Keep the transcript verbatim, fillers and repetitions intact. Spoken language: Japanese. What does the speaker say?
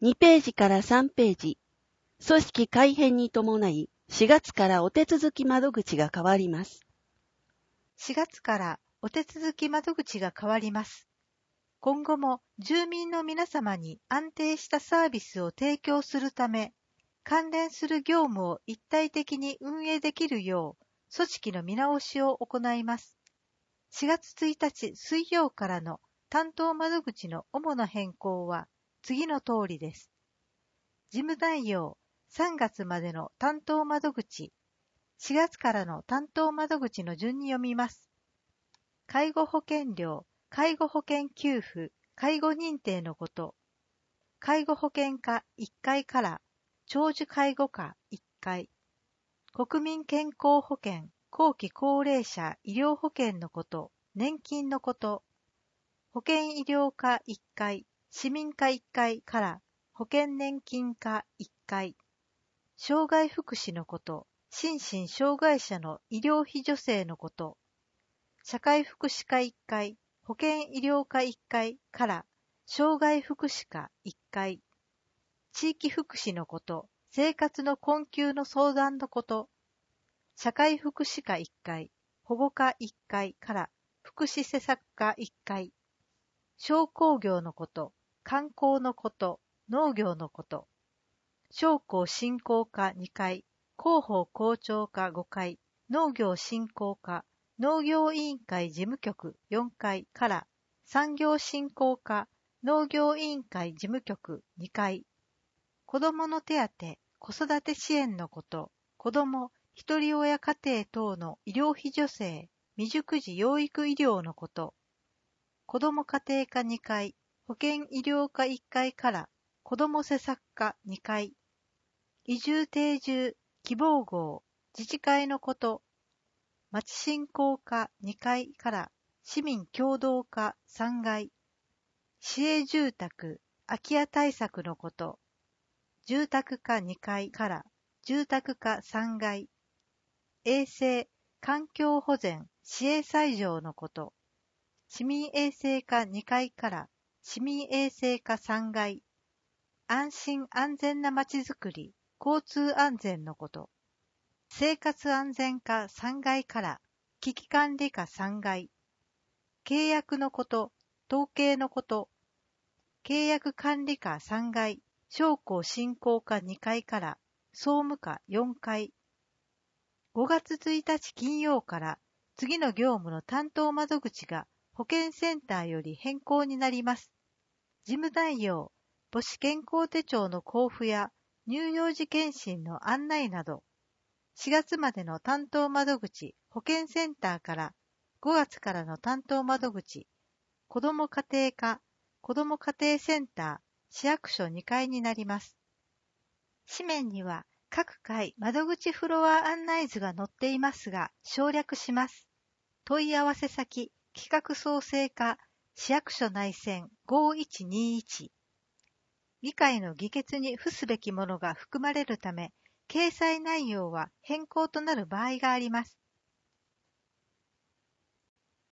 にページからさんページ、組織改編に伴いしがつからお手続き窓口が変わります。 しがつからお手続き窓口が変わります。今後も住民の皆様に安定したサービスを提供するため、関連する業務を一体的に運営できるよう、組織の見直しを行います。しがつついたち水曜からの担当窓口の主な変更は次の通りです。事務内容、さんがつまでの担当窓口、しがつからの担当窓口の順に読みます。介護保険料、介護保険給付、介護認定のこと。介護保険課いっかいから長寿介護課いっかい。国民健康保険、後期高齢者医療保険のこと、年金のこと。保険医療課いっかい、市民課いっかいから保険年金課いっかい。障害福祉のこと、心身障害者の医療費助成のこと。社会福祉課いっかい、保険医療課いっかいから障害福祉課いっかい。地域福祉のこと、生活の困窮の相談のこと。社会福祉課いっかい、保護課いっかいから福祉施策課いっかい。商工業のこと、観光のこと、農業のこと。商工振興課にかい、広報校長課ごかい、農業振興課、農業委員会事務局よんかいから産業振興課、農業委員会事務局にかい。子どもの手当、子育て支援のこと、子ども、ひとり親家庭等の医療費助成、未熟児養育医療のこと。子ども家庭科にかい、保健医療科いっかいから子ども施策課にかい。移住定住、希望号、自治会のこと。町振興課にかいから市民協働課さんがい。市営住宅、空き家対策のこと。住宅課にかいから住宅課さんがい。衛生、環境保全、市営斎場のこと。市民衛生課にかいから市民衛生課さんがい。安心安全なまちづくり、交通安全のこと。生活安全課さんがいから危機管理課さんがい。契約のこと、統計のこと。契約管理課さんがい。商工振興課にかいから総務課よんかい。ごがつついたち金曜から次の業務の担当窓口が保健センターより変更になります。事務内容、母子健康手帳の交付や乳幼児健診の案内など、しがつまでの担当窓口保健センターからごがつからの担当窓口子ども家庭課子ども家庭センター市役所にかいになります。紙面には各階窓口フロア案内図が載っていますが省略します。問い合わせ先企画創生課市役所内線ごいちにいち。議会の議決に付すべきものが含まれるため掲載内容は変更となる場合があります。